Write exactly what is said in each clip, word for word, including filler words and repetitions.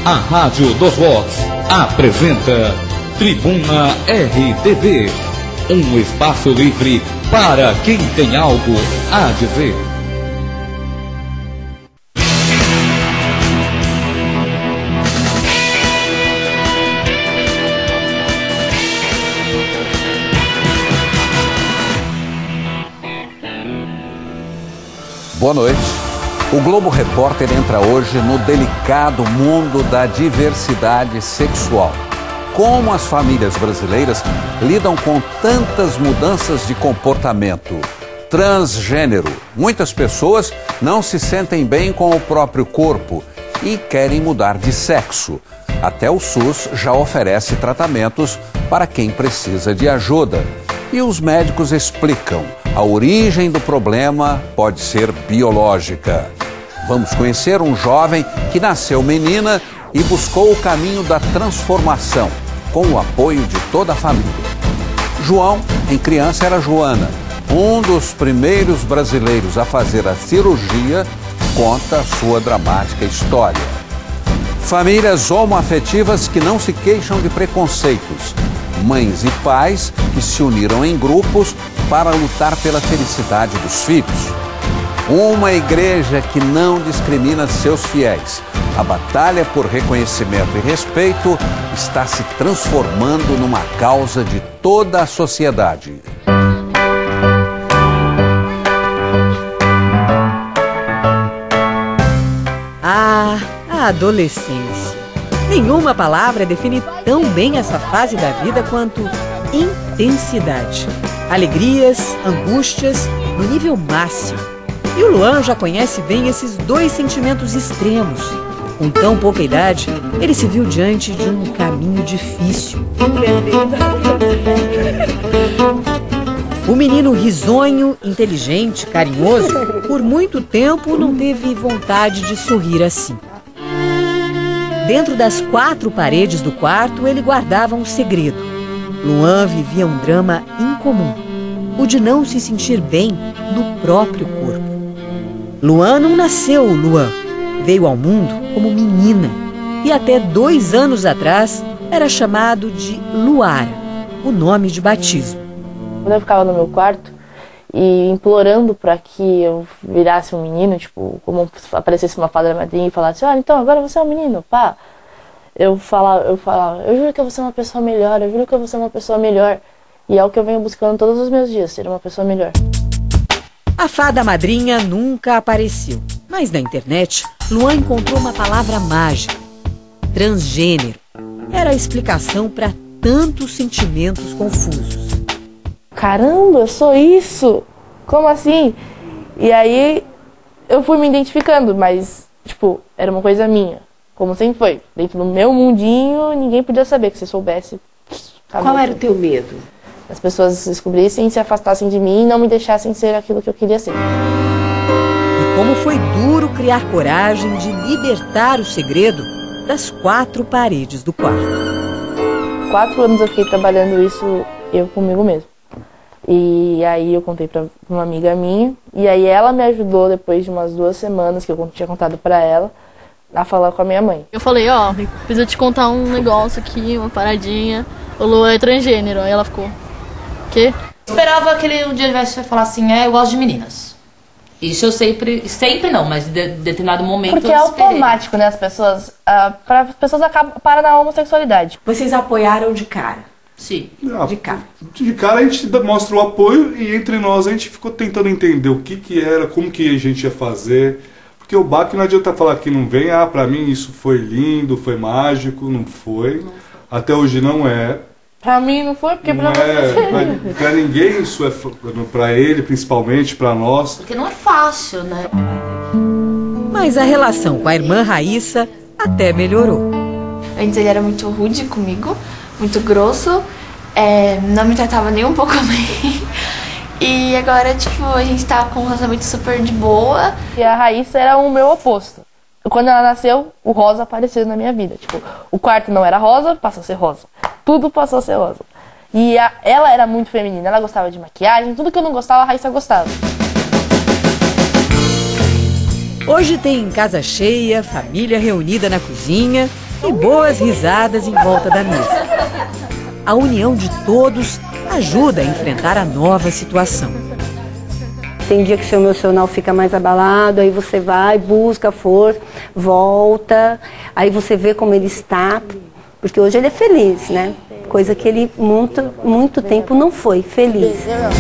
A Rádio dos Vox apresenta Tribuna R T V, um espaço livre para quem tem algo a dizer. Boa noite. O Globo Repórter entra hoje no delicado mundo da diversidade sexual. Como as famílias brasileiras lidam com tantas mudanças de comportamento. Transgênero. Muitas pessoas não se sentem bem com o próprio corpo e querem mudar de sexo. Até o SUS já oferece tratamentos para quem precisa de ajuda. E os médicos explicam, a origem do problema pode ser biológica. Vamos conhecer um jovem que nasceu menina e buscou o caminho da transformação, com o apoio de toda a família. João, em criança, era Joana. Um dos primeiros brasileiros a fazer a cirurgia, conta a sua dramática história. Famílias homoafetivas que não se queixam de preconceitos. Mães e pais que se uniram em grupos para lutar pela felicidade dos filhos. Uma igreja que não discrimina seus fiéis. A batalha por reconhecimento e respeito está se transformando numa causa de toda a sociedade. Ah, a adolescência. Nenhuma palavra define tão bem essa fase da vida quanto intensidade. Alegrias, angústias, no nível máximo. E o Luan já conhece bem esses dois sentimentos extremos. Com tão pouca idade, ele se viu diante de um caminho difícil. O menino risonho, inteligente, carinhoso, por muito tempo não teve vontade de sorrir assim. Dentro das quatro paredes do quarto, ele guardava um segredo. Luan vivia um drama incomum, o de não se sentir bem no próprio corpo. Luan não nasceu Luan, veio ao mundo como menina e até dois anos atrás era chamado de Luara, o nome de batismo. Quando eu ficava no meu quarto e implorando para que eu virasse um menino, tipo, como aparecesse uma fada madrinha e falasse, olha, então agora você é um menino, pá. Eu falava, eu falava, eu juro que eu vou ser uma pessoa melhor, eu juro que eu vou ser uma pessoa melhor. E é o que eu venho buscando todos os meus dias, ser uma pessoa melhor. A fada madrinha nunca apareceu, mas na internet, Luan encontrou uma palavra mágica, transgênero. Era a explicação para tantos sentimentos confusos. Caramba, eu sou isso? Como assim? E aí eu fui me identificando, mas, tipo, era uma coisa minha. Como sempre foi. Dentro do meu mundinho, ninguém podia saber. Que se soubesse... Qual era o teu medo? As pessoas descobrissem, se afastassem de mim e não me deixassem ser aquilo que eu queria ser. E como foi duro criar coragem de libertar o segredo das quatro paredes do quarto. Quatro anos eu fiquei trabalhando isso eu comigo mesmo. E aí eu contei pra uma amiga minha, e aí ela me ajudou depois de umas duas semanas que eu tinha contado pra ela, a falar com a minha mãe. Eu falei, ó, oh, preciso te contar um negócio aqui, uma paradinha, o Luan é transgênero. Aí ela ficou, quê? Esperava que ele um dia vai falar assim, é, eu gosto de meninas. Isso eu sempre, sempre não, mas de determinado momento Porque eu é esperei. automático, né, as pessoas, uh, para as pessoas acabam, param na homossexualidade. Vocês apoiaram de cara? Sim. De cara. De cara a gente mostra o apoio e entre nós a gente ficou tentando entender o que que era, como que a gente ia fazer. Porque o baque não adianta falar que não vem, ah, pra mim isso foi lindo, foi mágico, não foi. Não foi. Até hoje não é. Pra mim não foi, porque não pra é, você... pra, pra ninguém isso é, pra ele principalmente, pra nós. Porque não é fácil, né? Mas a relação com a irmã Raíssa até melhorou. Antes ele era muito rude comigo, muito grosso, é, não me tratava nem um pouco bem. E agora, tipo, a gente tá com um relacionamento super de boa. E a Raíssa era o meu oposto. Quando ela nasceu, o rosa apareceu na minha vida. Tipo, o quarto não era rosa, passou a ser rosa. Tudo passou a ser rosa. E a, ela era muito feminina, ela gostava de maquiagem, tudo que eu não gostava, a Raíssa gostava. Hoje tem casa cheia, família reunida na cozinha e boas risadas em volta da mesa. A união de todos ajuda a enfrentar a nova situação. Tem dia que seu emocional fica mais abalado, aí você vai, busca força, volta, aí você vê como ele está, porque hoje ele é feliz, né? Coisa que ele muito, muito tempo não foi feliz.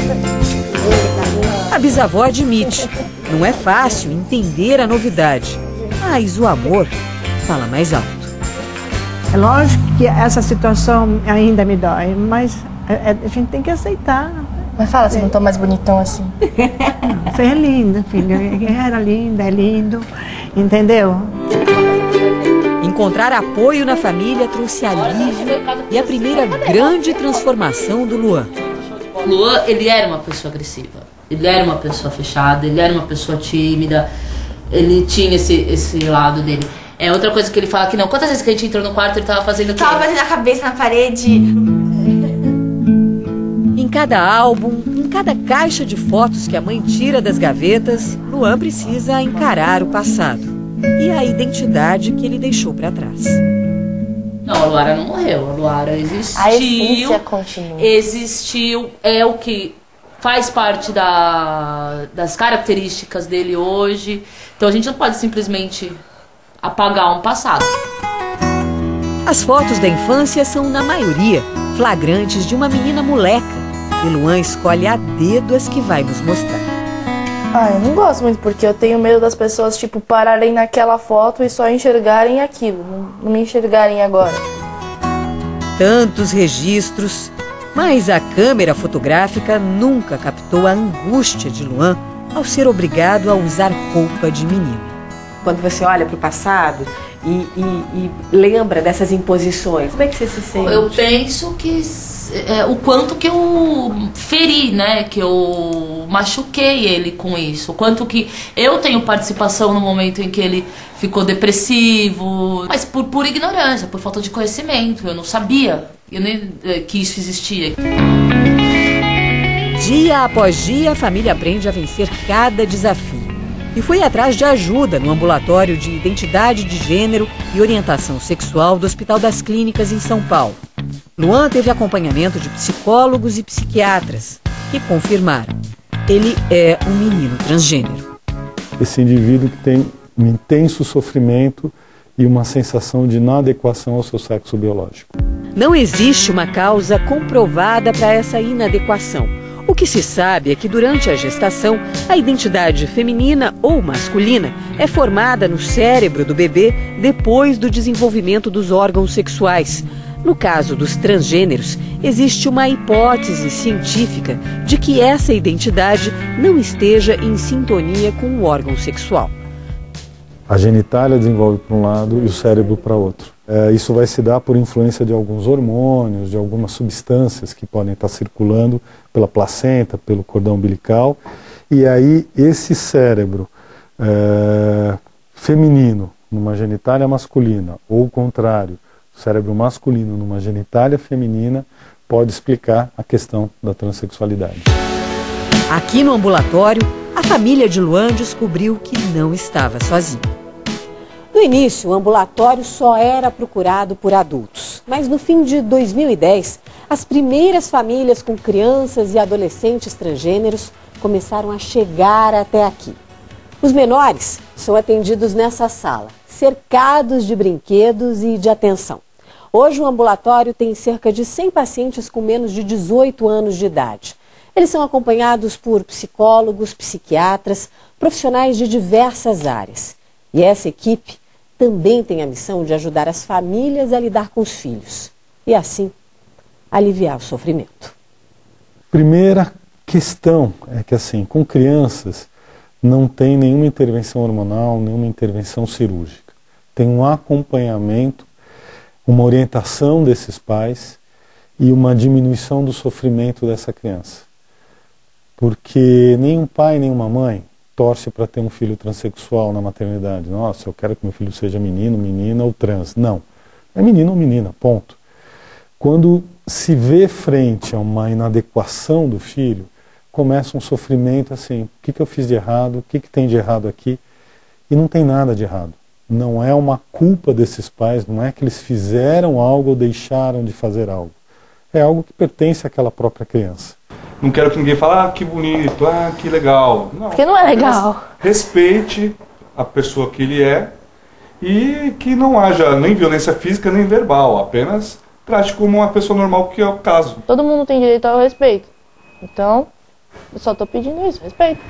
A bisavó admite, não é fácil entender a novidade, mas o amor fala mais alto. É lógico que essa situação ainda me dói, mas a, a gente tem que aceitar. Mas fala, você não tá mais bonitão assim? Não, você é linda, filha. Era linda, é lindo, entendeu? Encontrar apoio na família trouxe alívio e a primeira grande transformação do Luan. Luan, ele era uma pessoa agressiva, ele era uma pessoa fechada, ele era uma pessoa tímida, ele tinha esse, esse lado dele. É outra coisa que ele fala que não. Quantas vezes que a gente entrou no quarto ele tava fazendo o quê? Tava fazendo a cabeça na parede. Em cada álbum, em cada caixa de fotos que a mãe tira das gavetas, Luan precisa encarar o passado e a identidade que ele deixou para trás. Não, a Luara não morreu, a Luara existiu. A essência continua. Existiu, é o que faz parte da, das características dele hoje. Então a gente não pode simplesmente apagar um passado. As fotos da infância são, na maioria, flagrantes de uma menina moleca. E Luan escolhe a dedo as que vai nos mostrar. Ah, eu não gosto muito, porque eu tenho medo das pessoas, tipo, pararem naquela foto e só enxergarem aquilo, não, não me enxergarem agora. Tantos registros, mas a câmera fotográfica nunca captou a angústia de Luan ao ser obrigado a usar roupa de menino. Quando você olha para o passado e, e, e lembra dessas imposições, como é que você se sente? Eu penso que é, o quanto que eu feri, né? Que eu machuquei ele com isso. O quanto que eu tenho participação no momento em que ele ficou depressivo. Mas por, por ignorância, por falta de conhecimento. Eu não sabia eu nem, que isso existia. Dia após dia, a família aprende a vencer cada desafio. E foi atrás de ajuda no ambulatório de identidade de gênero e orientação sexual do Hospital das Clínicas em São Paulo. Luan teve acompanhamento de psicólogos e psiquiatras que confirmaram: ele é um menino transgênero. Esse indivíduo que tem um intenso sofrimento e uma sensação de inadequação ao seu sexo biológico. Não existe uma causa comprovada para essa inadequação. O que se sabe é que durante a gestação, a identidade feminina ou masculina é formada no cérebro do bebê depois do desenvolvimento dos órgãos sexuais. No caso dos transgêneros, existe uma hipótese científica de que essa identidade não esteja em sintonia com o órgão sexual. A genitália desenvolve para um lado e o cérebro para outro. É, isso vai se dar por influência de alguns hormônios, de algumas substâncias que podem estar circulando pela placenta, pelo cordão umbilical. E aí esse cérebro é, feminino numa genitália masculina, ou o contrário, o cérebro masculino numa genitália feminina, pode explicar a questão da transexualidade. Aqui no ambulatório, a família de Luan descobriu que não estava sozinha. No início, o ambulatório só era procurado por adultos, mas no fim de dois mil e dez, as primeiras famílias com crianças e adolescentes transgêneros começaram a chegar até aqui. Os menores são atendidos nessa sala, cercados de brinquedos e de atenção. Hoje o ambulatório tem cerca de cem pacientes com menos de dezoito anos de idade. Eles são acompanhados por psicólogos, psiquiatras, profissionais de diversas áreas. E essa equipe também tem a missão de ajudar as famílias a lidar com os filhos e, assim, aliviar o sofrimento. Primeira questão é que, assim, com crianças não tem nenhuma intervenção hormonal, nenhuma intervenção cirúrgica. Tem um acompanhamento, uma orientação desses pais e uma diminuição do sofrimento dessa criança. Porque nenhum pai, nenhuma mãe torce para ter um filho transexual na maternidade. Nossa, eu quero que meu filho seja menino, menina ou trans. Não. É menino ou menina, ponto. Quando se vê frente a uma inadequação do filho, começa um sofrimento assim, o que, que eu fiz de errado, o que, que tem de errado aqui? E não tem nada de errado. Não é uma culpa desses pais, não é que eles fizeram algo ou deixaram de fazer algo. É algo que pertence àquela própria criança. Não quero que ninguém fale, ah, que bonito, ah, que legal. Não, porque não é legal. Respeite a pessoa que ele é e que não haja nem violência física nem verbal, apenas trate como uma pessoa normal, que é o caso. Todo mundo tem direito ao respeito. Então, eu só tô pedindo isso, respeito.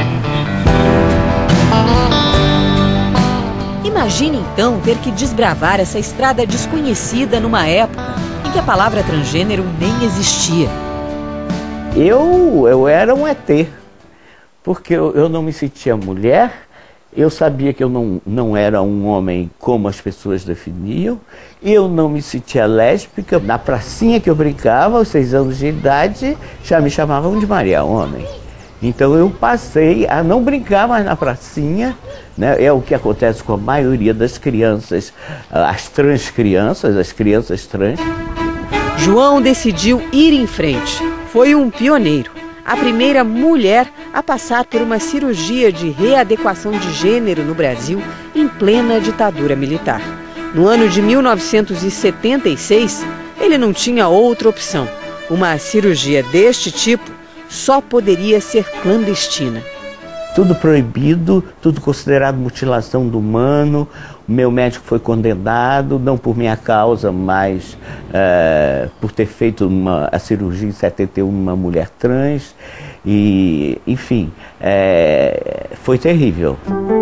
Imagine então ter que desbravar essa estrada desconhecida numa época em que a palavra transgênero nem existia. Eu, eu era um E T, porque eu, eu não me sentia mulher, eu sabia que eu não, não era um homem como as pessoas definiam, eu não me sentia lésbica. Na pracinha que eu brincava, aos seis anos de idade, já me chamavam de Maria Homem. Então eu passei a não brincar mais na pracinha, né? É o que acontece com a maioria das crianças, as trans crianças, as crianças trans. João decidiu ir em frente. Foi um pioneiro, a primeira mulher a passar por uma cirurgia de readequação de gênero no Brasil em plena ditadura militar. No ano de mil novecentos e setenta e seis, ele não tinha outra opção. Uma cirurgia deste tipo só poderia ser clandestina. Tudo proibido, tudo considerado mutilação do humano. O meu médico foi condenado, não por minha causa, mas é, por ter feito uma, a cirurgia em setenta e um numa mulher trans. E, enfim, é, foi terrível.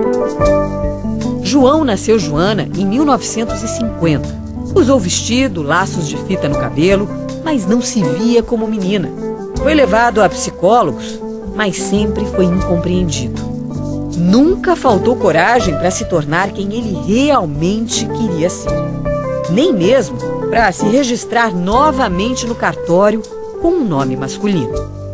João nasceu Joana em mil novecentos e cinquenta. Usou vestido, laços de fita no cabelo, mas não se via como menina. Foi levado a psicólogos, mas sempre foi incompreendido. Nunca faltou coragem para se tornar quem ele realmente queria ser. Nem mesmo para se registrar novamente no cartório com um nome masculino.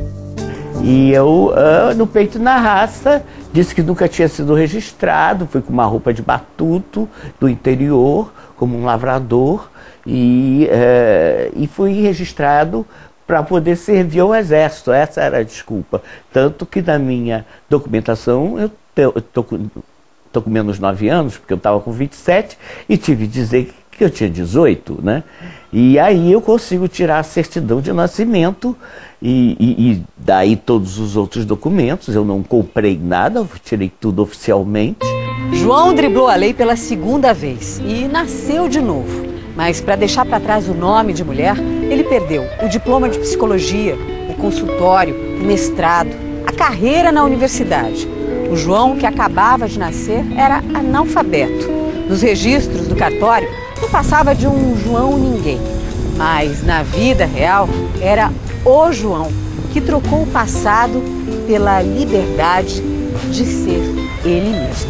E eu, uh, no peito e na raça, disse que nunca tinha sido registrado, fui com uma roupa de batuto do interior, como um lavrador, e, uh, e fui registrado para poder servir ao exército. Essa era a desculpa. Tanto que na minha documentação, eu estou com, tô com menos nove anos, porque eu estava com vinte e sete, e tive que dizer que eu tinha dezoito, né? E aí eu consigo tirar a certidão de nascimento, e, e, e daí todos os outros documentos. Eu não comprei nada, eu tirei tudo oficialmente. João driblou a lei pela segunda vez e nasceu de novo. Mas para deixar para trás o nome de mulher, ele perdeu o diploma de psicologia, o consultório, o mestrado, a carreira na universidade. O João, que acabava de nascer, era analfabeto. Nos registros do cartório, não passava de um João ninguém. Mas na vida real, era o João que trocou o passado pela liberdade de ser ele mesmo.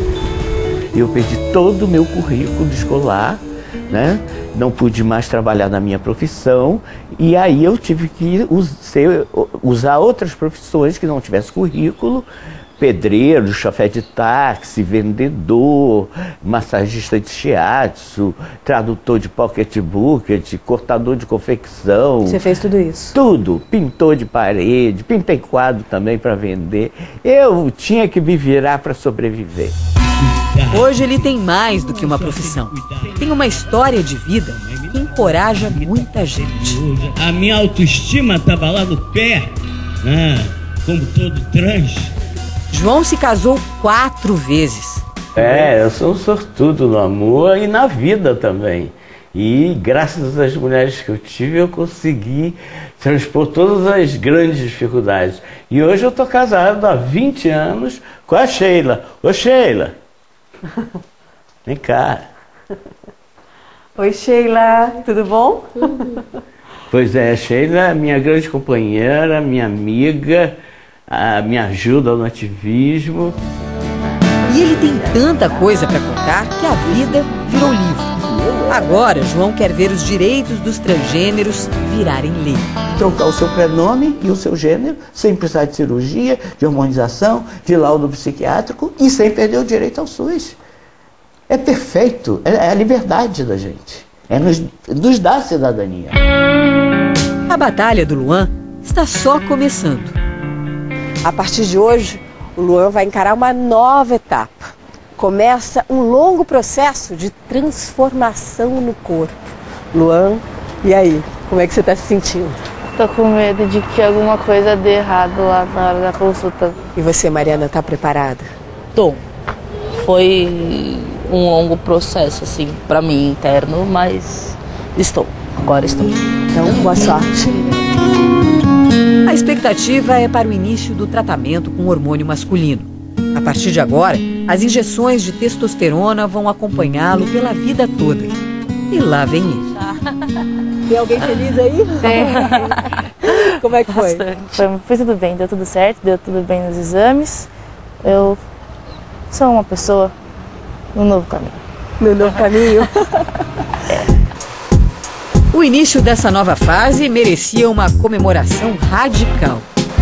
Eu perdi todo o meu currículo escolar, né? Não pude mais trabalhar na minha profissão, e aí eu tive que usar outras profissões que não tivessem currículo: pedreiro, chofé de táxi, vendedor, massagista de shiatsu, tradutor de pocketbook, cortador de confecção. Você fez tudo isso? Tudo. Pintor de parede, pintei quadro também para vender. Eu tinha que me virar para sobreviver. Hoje ele tem mais do que uma profissão. Tem uma história de vida que encoraja muita gente. A minha autoestima estava lá no pé, né? Como todo trans. João se casou quatro vezes. É, eu sou um sortudo no amor e na vida também. E graças às mulheres que eu tive, eu consegui transpor todas as grandes dificuldades. E hoje eu tô casado há vinte anos com a Sheila. Ô Sheila, vem cá. Oi Sheila, tudo bom? Pois é, a Sheila é minha grande companheira, minha amiga, a, me ajuda no ativismo. E ele tem tanta coisa para contar que a vida virou livro. Agora, João quer ver os direitos dos transgêneros virarem lei. Trocar o seu prenome e o seu gênero, sem precisar de cirurgia, de hormonização, de laudo psiquiátrico e sem perder o direito ao SUS. É perfeito, é a liberdade da gente, é nos, nos dar cidadania. A batalha do Luan está só começando. A partir de hoje, o Luan vai encarar uma nova etapa. começa um longo processo de transformação no corpo. Luan, e aí, como é que você está se sentindo? Tô com medo de que alguma coisa dê errado lá na hora da consulta. E você, Mariana, tá preparada? Tô. Foi um longo processo, assim, pra mim, interno, mas estou. Agora estou. Então, boa sorte. A expectativa é para o início do tratamento com hormônio masculino. A partir de agora, as injeções de testosterona vão acompanhá-lo pela vida toda. E lá vem ele. Tem alguém feliz aí? Tem. Como é que foi? foi? Foi tudo bem, deu tudo certo, deu tudo bem nos exames. Eu sou uma pessoa no novo caminho. No novo caminho? O início dessa nova fase merecia uma comemoração radical.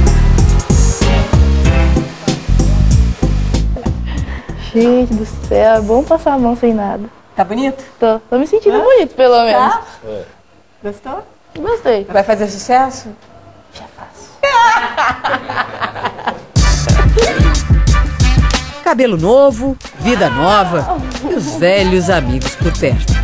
Gente do céu, é bom passar a mão sem nada. Tá bonito? Tô, tô me sentindo bonito, pelo menos. Tá? É. Gostou? Gostei. Vai fazer sucesso? Já faço. Cabelo novo, vida nova e os velhos amigos por perto.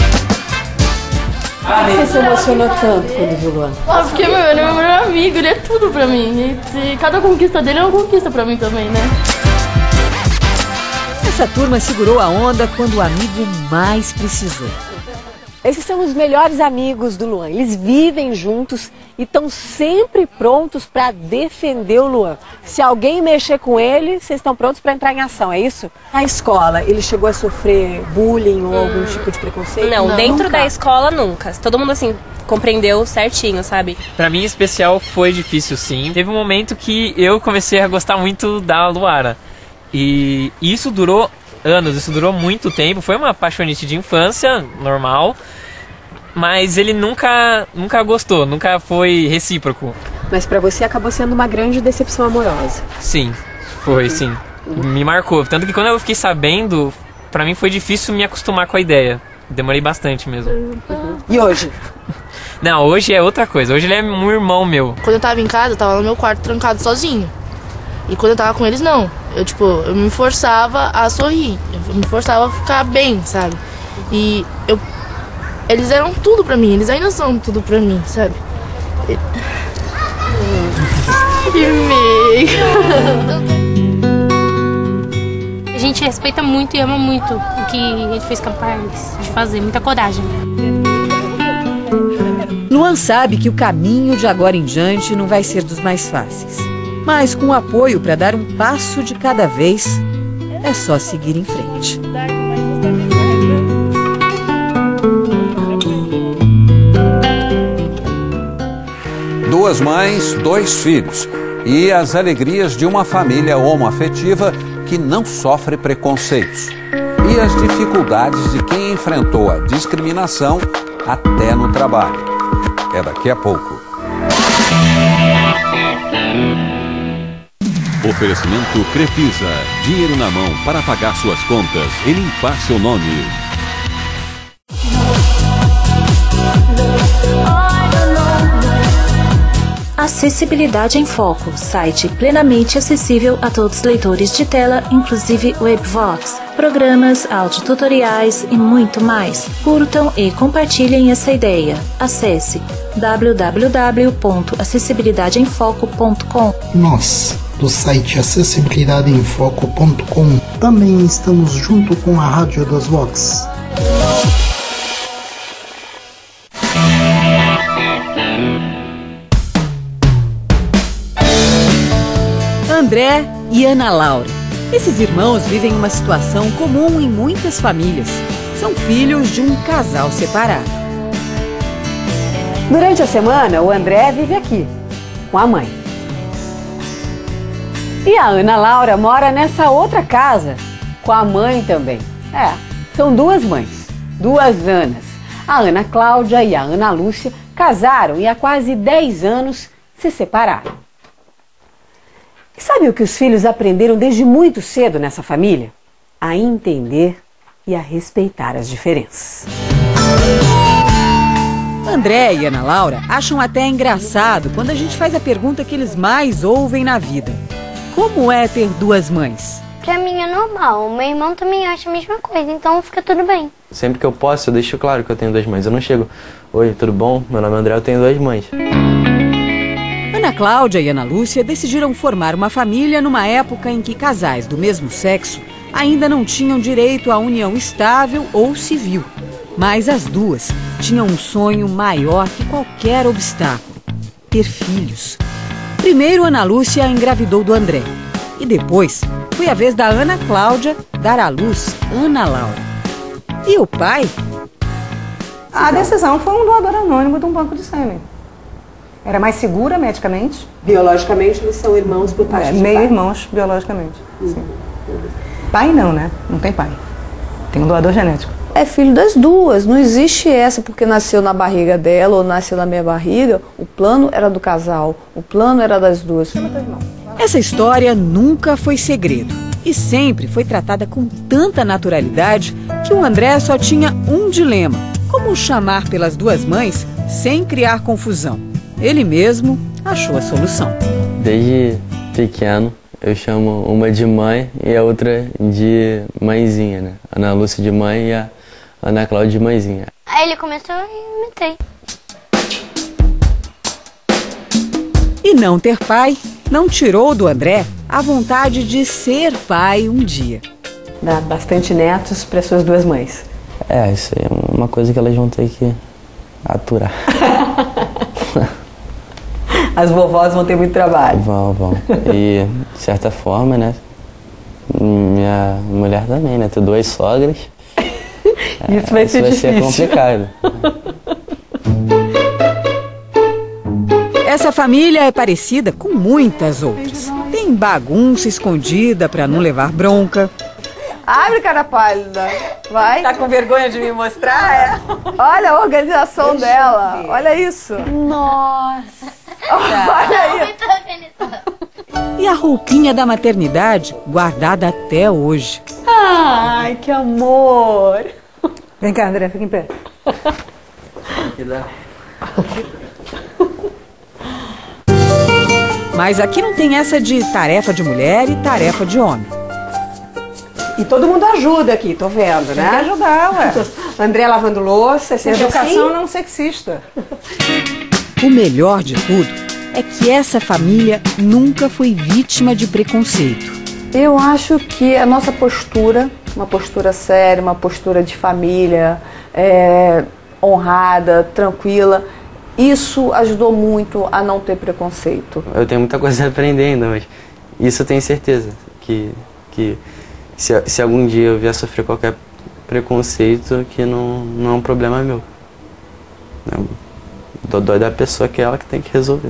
Por que você se emocionou tanto quando viu o Luan? Ah, porque meu, ele é meu melhor amigo, ele é tudo pra mim. E, e cada conquista dele é uma conquista pra mim também, né? Essa turma segurou a onda quando o amigo mais precisou. Esses são os melhores amigos do Luan. Eles vivem juntos e estão sempre prontos para defender o Luan. Se alguém mexer com ele, vocês estão prontos para entrar em ação, é isso? Na escola, ele chegou a sofrer bullying ou algum hum. tipo de preconceito? Não, Não dentro nunca. da escola nunca. Todo mundo assim compreendeu certinho, sabe? Pra mim, em especial, foi difícil sim. Teve um momento que eu comecei a gostar muito da Luara. E isso durou anos, isso durou muito tempo. Foi uma apaixonite de infância, normal. Mas ele nunca, nunca gostou, nunca foi recíproco. Mas pra você acabou sendo uma grande decepção amorosa. Sim, foi sim. Me marcou. Tanto que quando eu fiquei sabendo, pra mim foi difícil me acostumar com a ideia. Demorei bastante mesmo. Uhum. E hoje? Não, hoje é outra coisa. Hoje ele é um irmão meu. Quando eu tava em casa, eu tava no meu quarto trancado sozinho. E quando eu tava com eles, não. Eu, tipo, eu me forçava a sorrir. Eu me forçava a ficar bem, sabe? E eu... Eles eram tudo pra mim, eles ainda são tudo pra mim, sabe? Que meio. A gente respeita muito e ama muito o que ele fez capaz de fazer, muita coragem. Luan sabe que o caminho de agora em diante não vai ser dos mais fáceis. Mas com apoio para dar um passo de cada vez, é só seguir em frente. Duas mães, dois filhos e as alegrias de uma família homoafetiva que não sofre preconceitos e as dificuldades de quem enfrentou a discriminação até no trabalho. É daqui a pouco. Oferecimento Crefisa. Dinheiro na mão para pagar suas contas e limpar seu nome. Acessibilidade em Foco, site plenamente acessível a todos os leitores de tela, inclusive Webvox, programas, audiotutoriais e muito mais. Curtam e compartilhem essa ideia. Acesse w w w ponto acessibilidade em foco ponto com. Nós, do site acessibilidade em foco ponto com, também estamos junto com a Rádio das Vox. André e Ana Laura. Esses irmãos vivem uma situação comum em muitas famílias. São filhos de um casal separado. Durante a semana, o André vive aqui, com a mãe. E a Ana Laura mora nessa outra casa, com a mãe também. É, são duas mães, duas Anas. A Ana Cláudia e a Ana Lúcia casaram e há quase dez anos se separaram. E sabe o que os filhos aprenderam desde muito cedo nessa família? A entender e a respeitar as diferenças. André e Ana Laura acham até engraçado quando a gente faz a pergunta que eles mais ouvem na vida. Como é ter duas mães? pra mim é normal. O meu irmão também acha a mesma coisa, então fica tudo bem. Sempre que eu posso, eu deixo claro que eu tenho duas mães. Eu não chego, oi, tudo bom? Meu nome é André, eu tenho duas mães. Ana Cláudia e Ana Lúcia decidiram formar uma família numa época em que casais do mesmo sexo ainda não tinham direito à união estável ou civil. Mas as duas tinham um sonho maior que qualquer obstáculo: ter filhos. Primeiro, Ana Lúcia engravidou do André. E depois, foi a vez da Ana Cláudia dar à luz Ana Laura. E o pai? A decisão foi um doador anônimo de um banco de sêmen. Era mais segura medicamente. Biologicamente, eles são irmãos por parte é, de meio pai. irmãos biologicamente. Sim. Pai não, né? Não tem pai. Tem um doador genético. É filho das duas, não existe essa porque nasceu na barriga dela ou nasceu na minha barriga. O plano era do casal, o plano era das duas. Essa história nunca foi segredo e sempre foi tratada com tanta naturalidade que o André só tinha um dilema: como chamar pelas duas mães sem criar confusão. Ele mesmo achou a solução. Desde pequeno, eu chamo uma de mãe e a outra de mãezinha, né? Ana Lúcia de mãe e a Ana Cláudia de mãezinha. Aí ele começou e imitei. E não ter pai não tirou do André a vontade de ser pai um dia. Dá bastante netos para suas duas mães. É, isso aí é uma coisa que elas vão ter que aturar. As vovós vão ter muito trabalho. Vão, vão. E, de certa forma, né, minha mulher também, né, ter duas sogras. Isso vai é, ser isso vai difícil. ser complicado. Essa família é parecida com muitas outras. Tem bagunça escondida para não levar bronca. Abre, cara pálida. Vai. Tá com vergonha de me mostrar? É? Olha a organização Deixa dela. Olha isso. Nossa. Olha aí. E a roupinha da maternidade guardada até hoje. Ai, que amor. Vem cá, André, fica em pé. Mas aqui não tem essa de tarefa de mulher e tarefa de homem. E todo mundo ajuda aqui, tô vendo, né? Tem que ajudar, ué. André lavando louça, é educação assim? não sexista. O melhor de tudo é que essa família nunca foi vítima de preconceito. Eu acho que a nossa postura, uma postura séria, uma postura de família, é, honrada, tranquila, isso ajudou muito a não ter preconceito. Eu tenho muita coisa a aprender ainda, mas isso eu tenho certeza, que, que se, se algum dia eu vier sofrer qualquer preconceito, que não, não é um problema meu. É o dodói da pessoa, que é ela que tem que resolver.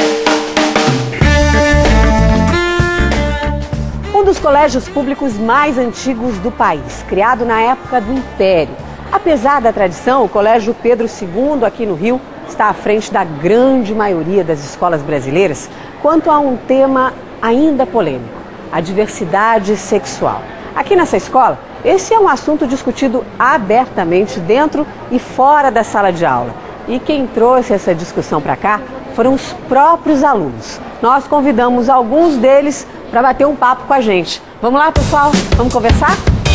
Um dos colégios públicos mais antigos do país, criado na época do Império. Apesar da tradição, o Colégio Pedro segundo, aqui no Rio, está à frente da grande maioria das escolas brasileiras quanto a um tema ainda polêmico: a diversidade sexual. Aqui nessa escola, esse é um assunto discutido abertamente dentro e fora da sala de aula. E quem trouxe essa discussão para cá foram os próprios alunos. Nós convidamos alguns deles para bater um papo com a gente. Vamos lá, pessoal? Vamos conversar?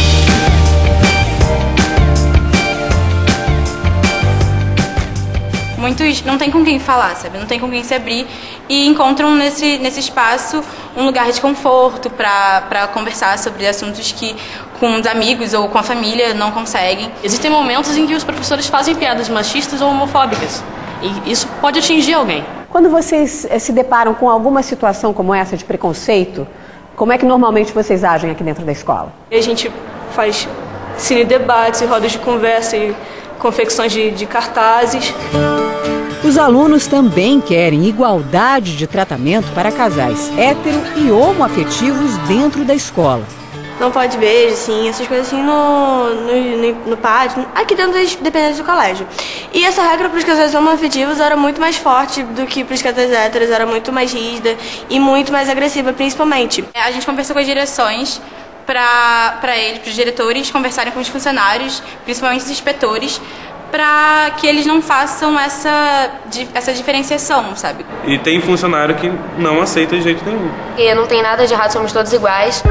Muitos não tem com quem falar, sabe? Não tem com quem se abrir e encontram nesse, nesse espaço um lugar de conforto para conversar sobre assuntos que com os amigos ou com a família não conseguem. Existem momentos em que os professores fazem piadas machistas ou homofóbicas e isso pode atingir alguém. Quando vocês eh, se deparam com alguma situação como essa de preconceito, como é que normalmente vocês agem aqui dentro da escola? A gente faz cine debates, rodas de conversa e confecções de, de cartazes. Os alunos também querem igualdade de tratamento para casais hétero e homoafetivos dentro da escola. Não pode beijo, assim, essas coisas assim no, no, no, no pátio, aqui dentro das dependências do colégio. E essa regra para os casais homoafetivos era muito mais forte do que para os casais héteros, era muito mais rígida e muito mais agressiva, principalmente. A gente conversou com as direções para eles, para os diretores, conversarem com os funcionários, principalmente os inspetores, para que eles não façam essa, essa diferenciação, sabe? E tem funcionário que não aceita de jeito nenhum. E não tem nada de errado, somos todos iguais.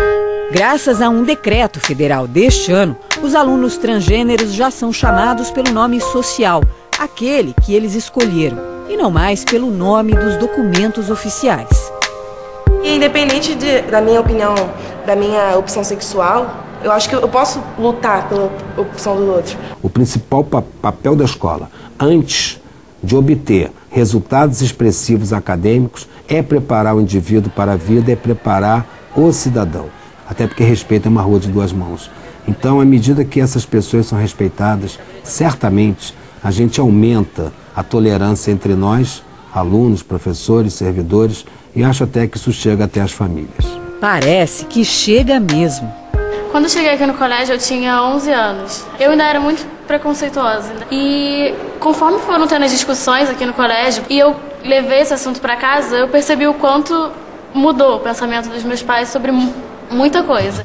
Graças a um decreto federal deste ano, os alunos transgêneros já são chamados pelo nome social, aquele que eles escolheram, e não mais pelo nome dos documentos oficiais. E independente de, da minha opinião, da minha opção sexual, eu acho que eu posso lutar pela opção do outro. O principal pa- papel da escola, antes de obter resultados expressivos acadêmicos, é preparar o indivíduo para a vida, é preparar o cidadão. Até porque respeito é uma rua de duas mãos. Então, à medida que essas pessoas são respeitadas, certamente a gente aumenta a tolerância entre nós, alunos, professores, servidores, e acho até que isso chega até as famílias. Parece que chega mesmo. Quando eu cheguei aqui no colégio, eu tinha onze anos. Eu ainda era muito preconceituosa. E conforme foram tendo as discussões aqui no colégio, e eu levei esse assunto para casa, eu percebi o quanto mudou o pensamento dos meus pais sobre muita coisa.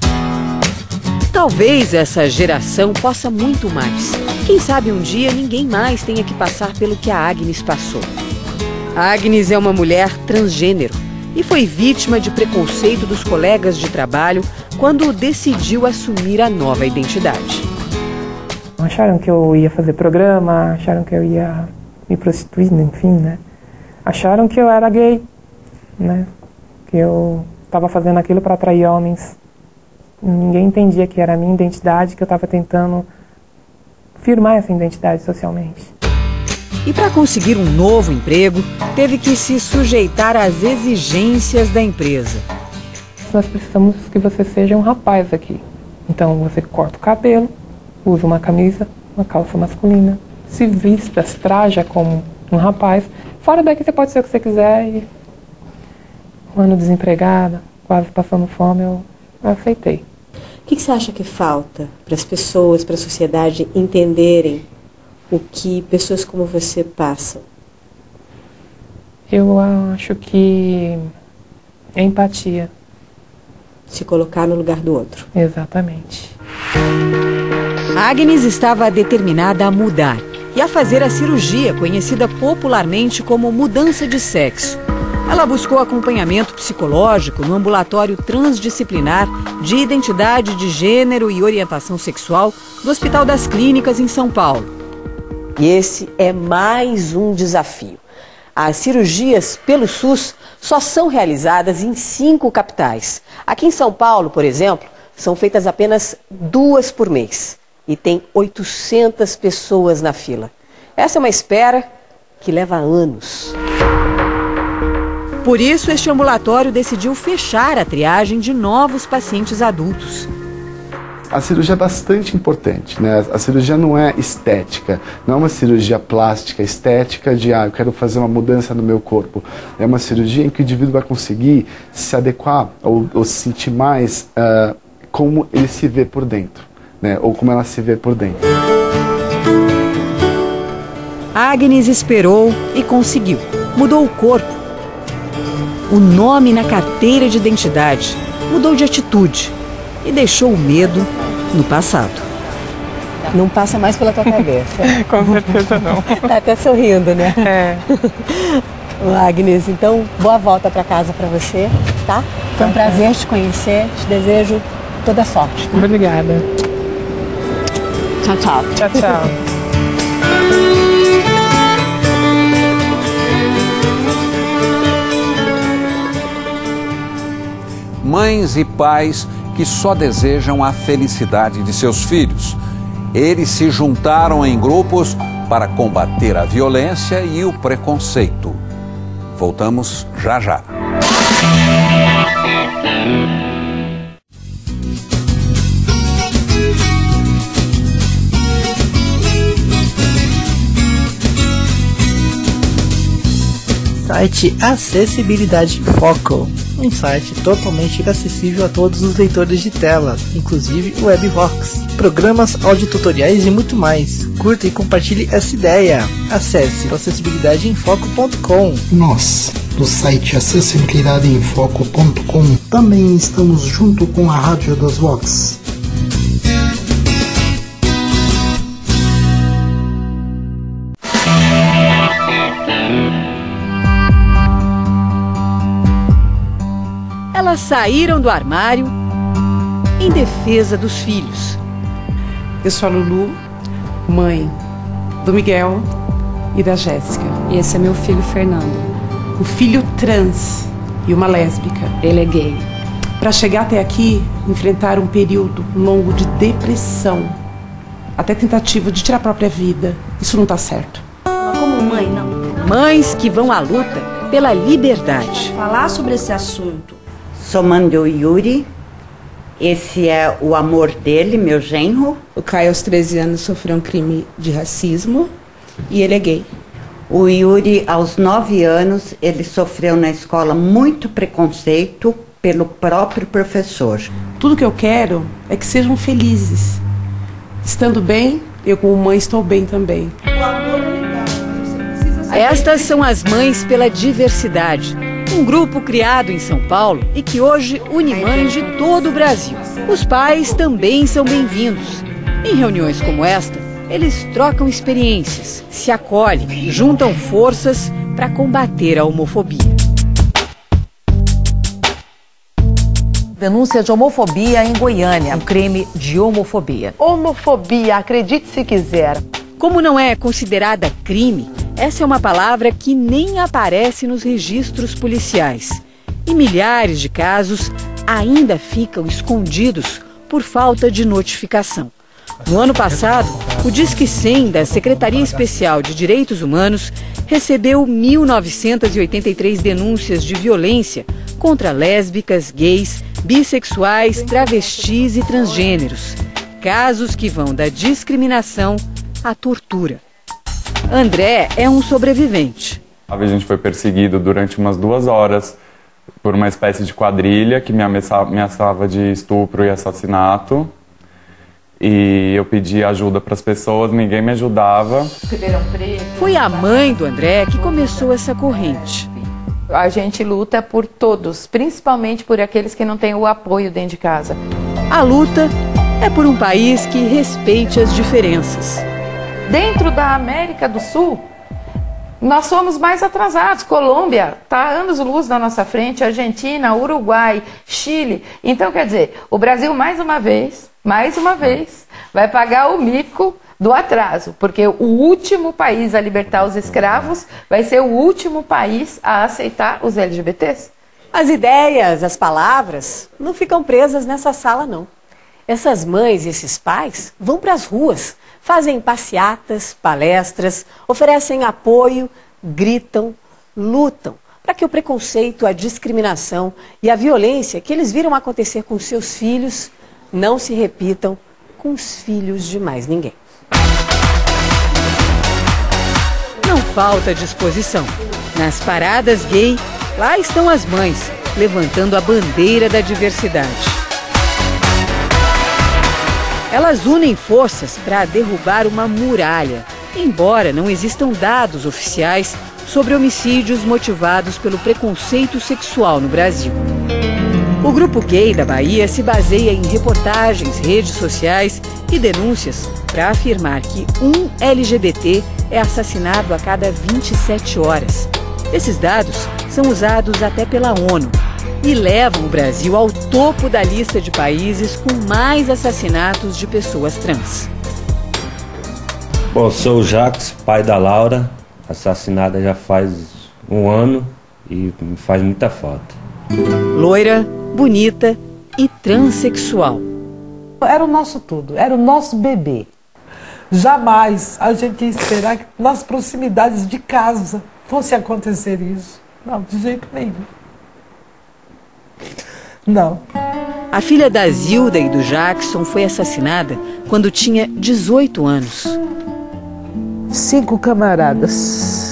Talvez essa geração possa muito mais. Quem sabe um dia ninguém mais tenha que passar pelo que a Agnes passou. A Agnes é uma mulher transgênero e foi vítima de preconceito dos colegas de trabalho quando decidiu assumir a nova identidade. Acharam que eu ia fazer programa, acharam que eu ia me prostituir, enfim, né? Acharam que eu era gay, né? Que eu estava fazendo aquilo para atrair homens. Ninguém entendia que era a minha identidade, que eu estava tentando firmar essa identidade socialmente. E para conseguir um novo emprego, teve que se sujeitar às exigências da empresa. Nós precisamos que você seja um rapaz aqui. Então você corta o cabelo, usa uma camisa, uma calça masculina, se vista, se traja como um rapaz. Fora daqui você pode ser o que você quiser. E um ano desempregada, quase passando fome, eu, eu aceitei. O que, que você acha que falta para as pessoas, para a sociedade entenderem o que pessoas como você passam? Eu acho que é empatia. Se colocar no lugar do outro. Exatamente. Agnes estava determinada a mudar e a fazer a cirurgia conhecida popularmente como mudança de sexo. Ela buscou acompanhamento psicológico no ambulatório transdisciplinar de identidade de gênero e orientação sexual do Hospital das Clínicas em São Paulo. E esse é mais um desafio. As cirurgias pelo SUS só são realizadas em cinco capitais. Aqui em São Paulo, por exemplo, são feitas apenas duas por mês. E tem oitocentas pessoas na fila. Essa é uma espera que leva anos. Por isso, este ambulatório decidiu fechar a triagem de novos pacientes adultos. A cirurgia é bastante importante, né? A cirurgia não é estética, não é uma cirurgia plástica, estética de, ah, eu quero fazer uma mudança no meu corpo. É uma cirurgia em que o indivíduo vai conseguir se adequar ou, ou se sentir mais uh, como ele se vê por dentro, né? Ou como ela se vê por dentro. Agnes esperou e conseguiu. Mudou o corpo. O nome na carteira de identidade. Mudou de atitude. E deixou o medo no passado. Não passa mais pela tua cabeça. Com certeza não. Tá até sorrindo, né? É. Agnes, então, boa volta para casa para você, tá? Foi um prazer te conhecer. Te desejo toda sorte. Obrigada. Tchau, tchau. Tchau, tchau. Mães e pais que só desejam a felicidade de seus filhos. Eles se juntaram em grupos para combater a violência e o preconceito. Voltamos já já. Site Acessibilidade Foco, um site totalmente acessível a todos os leitores de tela, inclusive o WebVox, programas, audiotutoriais e muito mais. Curta e compartilhe essa ideia. Acesse acessibilidade em foco ponto com. Nós, do site acessibilidade em foco ponto com, também estamos junto com a Rádio das Vox. Elas saíram do armário em defesa dos filhos. Eu sou a Lulu, mãe do Miguel e da Jéssica. E esse é meu filho Fernando. Um filho trans e uma lésbica. Ele é gay. Para chegar até aqui, enfrentar um período longo de depressão, até tentativa de tirar a própria vida. Isso não tá certo. Como mãe, não. Mães que vão à luta pela liberdade. Falar sobre esse assunto. Sou mãe do Yuri. Esse é o amor dele, meu genro. O Caio, aos treze anos, sofreu um crime de racismo e ele é gay. O Yuri, aos nove anos, ele sofreu na escola muito preconceito pelo próprio professor. Tudo que eu quero é que sejam felizes. Estando bem, eu como mãe estou bem também. Estas são as Mães pela Diversidade, um grupo criado em São Paulo e que hoje une mães de todo o Brasil. Os pais também são bem-vindos. Em reuniões como esta, eles trocam experiências, se acolhem, juntam forças para combater a homofobia. Denúncia de homofobia em Goiânia, um crime de homofobia. Homofobia, acredite se quiser. Como não é considerada crime, essa é uma palavra que nem aparece nos registros policiais. E milhares de casos ainda ficam escondidos por falta de notificação. No ano passado, o Disque cem da Secretaria Especial de Direitos Humanos recebeu mil novecentas e oitenta e três denúncias de violência contra lésbicas, gays, bissexuais, travestis e transgêneros. Casos que vão da discriminação à tortura. André é um sobrevivente. A gente foi perseguido durante umas duas horas por uma espécie de quadrilha que me ameaçava de estupro e assassinato. E eu pedi ajuda para as pessoas, ninguém me ajudava. Foi a mãe do André que começou essa corrente. A gente luta por todos, principalmente por aqueles que não têm o apoio dentro de casa. A luta é por um país que respeite as diferenças. Dentro da América do Sul, nós somos mais atrasados. Colômbia está anos-luz na nossa frente, Argentina, Uruguai, Chile. Então, quer dizer, o Brasil, mais uma vez, mais uma vez, vai pagar o mico do atraso, porque o último país a libertar os escravos vai ser o último país a aceitar os L G B Ts. As ideias, as palavras, não ficam presas nessa sala, não. Essas mães e esses pais vão para as ruas, fazem passeatas, palestras, oferecem apoio, gritam, lutam para que o preconceito, a discriminação e a violência que eles viram acontecer com seus filhos não se repitam com os filhos de mais ninguém. Não falta disposição. Nas paradas gay, lá estão as mães, levantando a bandeira da diversidade. Elas unem forças para derrubar uma muralha, embora não existam dados oficiais sobre homicídios motivados pelo preconceito sexual no Brasil. O Grupo Gay da Bahia se baseia em reportagens, redes sociais e denúncias para afirmar que um L G B T é assassinado a cada vinte e sete horas. Esses dados são usados até pela ONU e levam o Brasil ao topo da lista de países com mais assassinatos de pessoas trans. Bom, sou o Jacques, pai da Laura, assassinada já faz um ano e me faz muita falta. Loira, bonita e transexual. Era o nosso tudo, era o nosso bebê. Jamais a gente ia esperar que nas proximidades de casa fosse acontecer isso. Não, de jeito nenhum. Não. A filha da Zilda e do Jackson foi assassinada quando tinha dezoito anos. Cinco camaradas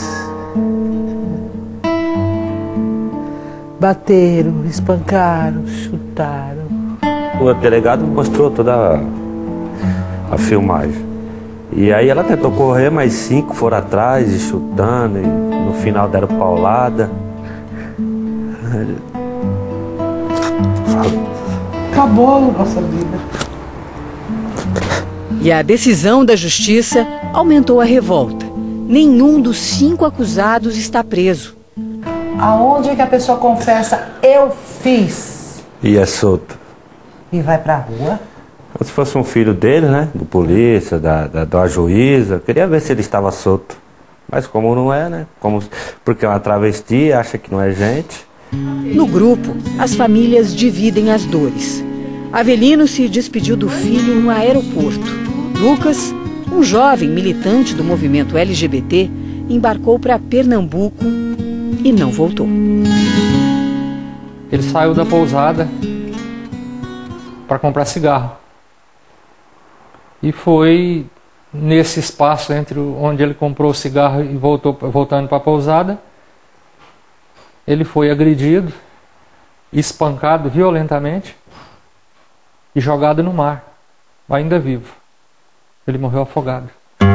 bateram, espancaram, chutaram. O delegado mostrou toda a, a filmagem. E aí ela tentou correr, mas cinco foram atrás e chutando, e no final deram paulada. Acabou a nossa vida. E a decisão da justiça aumentou a revolta. Nenhum dos cinco acusados está preso. Aonde é que a pessoa confessa, eu fiz? E é solta. E vai pra rua? Se fosse um filho dele, né? Do polícia, da, da, da juíza, eu queria ver se ele estava solto. Mas como não é, né? Como, porque é uma travesti, acha que não é gente. No grupo, as famílias dividem as dores. Avelino se despediu do filho no aeroporto. Lucas, um jovem militante do movimento L G B T, embarcou para Pernambuco e não voltou. Ele saiu da pousada para comprar cigarro. E foi nesse espaço entre onde ele comprou o cigarro e voltou, voltando para a pousada, ele foi agredido, espancado violentamente e jogado no mar, ainda vivo. Ele morreu afogado.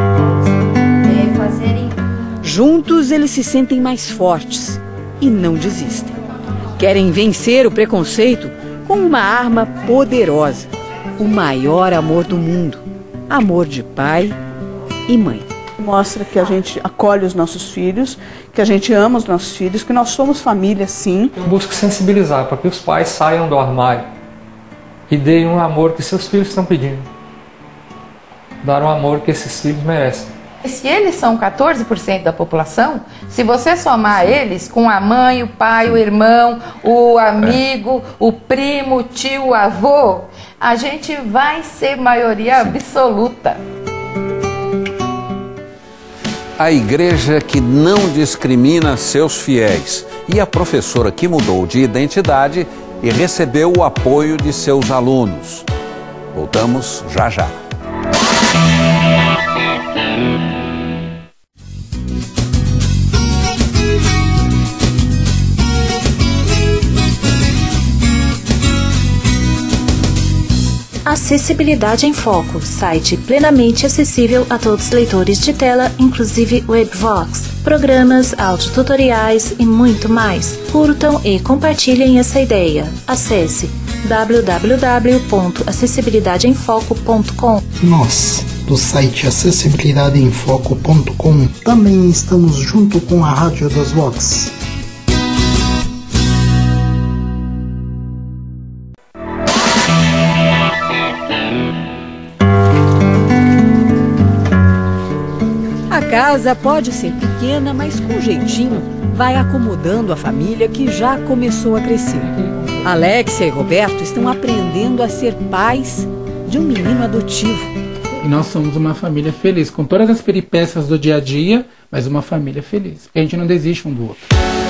Juntos eles se sentem mais fortes e não desistem. Querem vencer o preconceito com uma arma poderosa, o maior amor do mundo, amor de pai e mãe. Mostra que a gente acolhe os nossos filhos, que a gente ama os nossos filhos, que nós somos família, sim. Eu busco sensibilizar para que os pais saiam do armário e deem um amor que seus filhos estão pedindo. Dar um amor que esses filhos merecem. Se eles são quatorze por cento da população, se você somar eles com a mãe, o pai, o irmão, o amigo, o primo, o tio, o avô, a gente vai ser maioria absoluta. A igreja que não discrimina seus fiéis e a professora que mudou de identidade e recebeu o apoio de seus alunos. Voltamos já já. Acessibilidade em Foco, site plenamente acessível a todos os leitores de tela, inclusive WebVox, programas, audiotutoriais e muito mais. Curtam e compartilhem essa ideia. Acesse w w w ponto acessibilidade em foco ponto com. Nós, do site acessibilidade em foco ponto com, também estamos junto com a Rádio das Vox. A casa pode ser pequena, mas com jeitinho vai acomodando a família que já começou a crescer. Alexia e Roberto estão aprendendo a ser pais de um menino adotivo. E nós somos uma família feliz, com todas as peripécias do dia a dia, mas uma família feliz, porque a gente não desiste um do outro.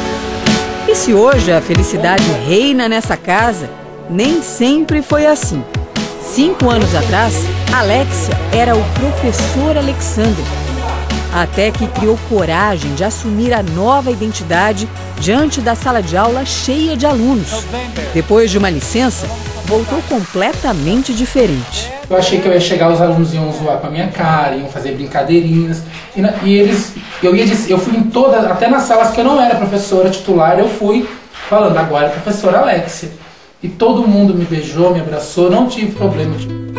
E se hoje a felicidade reina nessa casa, nem sempre foi assim. Cinco anos atrás, Alexia era o professor Alexandre, até que criou coragem de assumir a nova identidade diante da sala de aula cheia de alunos. Depois de uma licença, voltou completamente diferente. Eu achei que eu ia chegar, os alunos iam zoar com a minha cara, iam fazer brincadeirinhas, e, na, e eles, eu ia eu fui em todas, até nas salas que eu não era professora titular, eu fui falando, agora é professora Alexia. E todo mundo me beijou, me abraçou, não tive problema.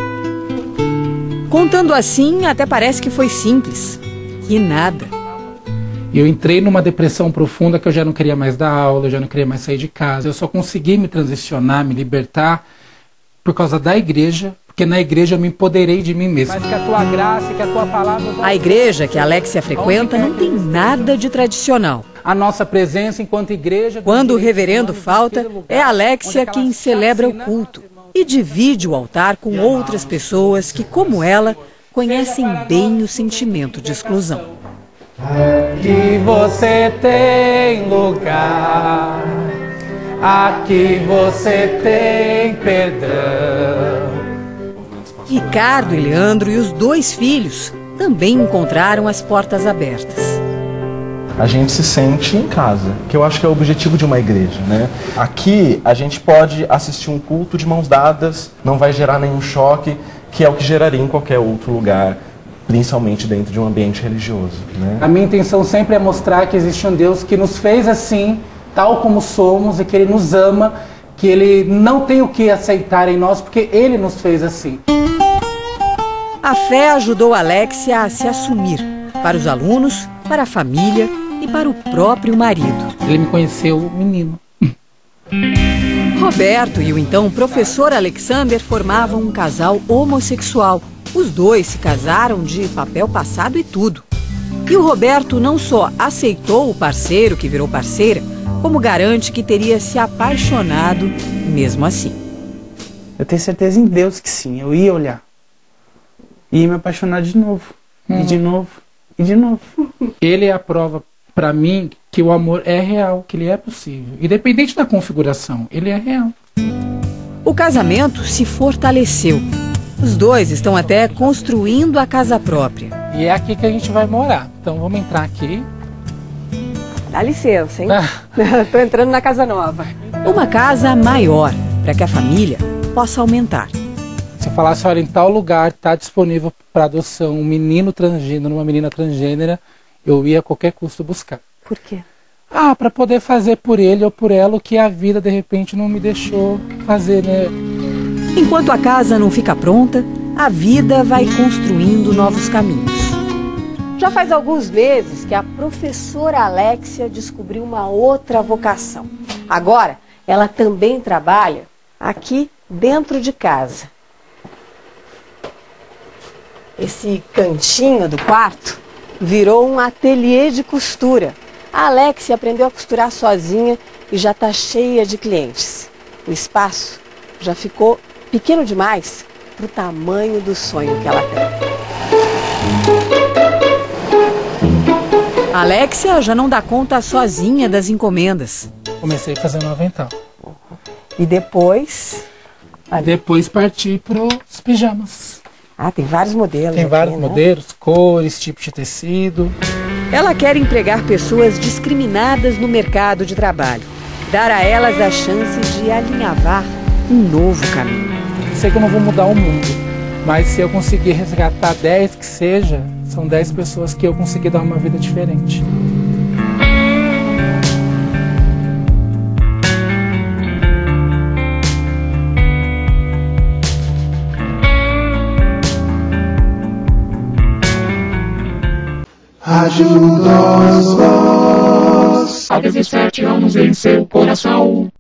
Contando assim, até parece que foi simples. E nada. Eu entrei numa depressão profunda que eu já não queria mais dar aula, eu já não queria mais sair de casa. Eu só consegui me transicionar, me libertar por causa da igreja, porque na igreja eu me empoderei de mim mesmo. Mas que a tua graça, que a tua palavra... A igreja que a Alexia frequenta não tem nada de tradicional. A nossa presença enquanto igreja... Quando o reverendo falta, é a Alexia quem celebra o culto e divide o altar com outras pessoas que, como ela, conhecem bem o sentimento de exclusão. Aqui você tem lugar, aqui você tem perdão. Ricardo e Leandro e os dois filhos também encontraram as portas abertas. A gente se sente em casa, que eu acho que é o objetivo de uma igreja, né? Aqui a gente pode assistir um culto de mãos dadas, não vai gerar nenhum choque, que é o que geraria em qualquer outro lugar, principalmente dentro de um ambiente religioso, né? A minha intenção sempre é mostrar que existe um Deus que nos fez assim, tal como somos, e que Ele nos ama, que Ele não tem o que aceitar em nós, porque Ele nos fez assim. A fé ajudou a Alexia a se assumir, para os alunos, para a família e para o próprio marido. Ele me conheceu menino. Roberto e o então professor Alexander formavam um casal homossexual. Os dois se casaram de papel passado e tudo. E o Roberto não só aceitou o parceiro que virou parceira, como garante que teria se apaixonado mesmo assim. Eu tenho certeza em Deus que sim, eu ia olhar. E ia me apaixonar de novo, hum. e de novo, e de novo. Ele é a prova para mim que o amor é real, que ele é possível. Independente da configuração, ele é real. O casamento se fortaleceu. Os dois estão até construindo a casa própria. E é aqui que a gente vai morar. Então vamos entrar aqui. Dá licença, hein? Ah. Tô entrando na casa nova. Uma casa maior, para que a família possa aumentar. Se eu falasse, olha, em tal lugar está disponível para adoção um menino transgênero, uma menina transgênera, eu ia a qualquer custo buscar. Por quê? Ah, para poder fazer por ele ou por ela o que a vida de repente não me deixou fazer, né? Enquanto a casa não fica pronta, a vida vai construindo novos caminhos. Já faz alguns meses que a professora Alexia descobriu uma outra vocação. Agora, ela também trabalha aqui dentro de casa. Esse cantinho do quarto virou um ateliê de costura. A Alexia aprendeu a costurar sozinha e já está cheia de clientes. O espaço já ficou pequeno demais para o tamanho do sonho que ela tem. A Alexia já não dá conta sozinha das encomendas. Comecei fazendo um avental. E depois? Depois parti para os pijamas. Ah, tem vários modelos. Tem aqui, vários né? modelos, cores, tipos de tecido. Ela quer empregar pessoas discriminadas no mercado de trabalho. Dar a elas a chance de alinhavar um novo caminho. Sei que eu não vou mudar o mundo, mas se eu conseguir resgatar dez que seja, são dez pessoas que eu consegui dar uma vida diferente. Ajuda os vós a dezessete anos em seu coração.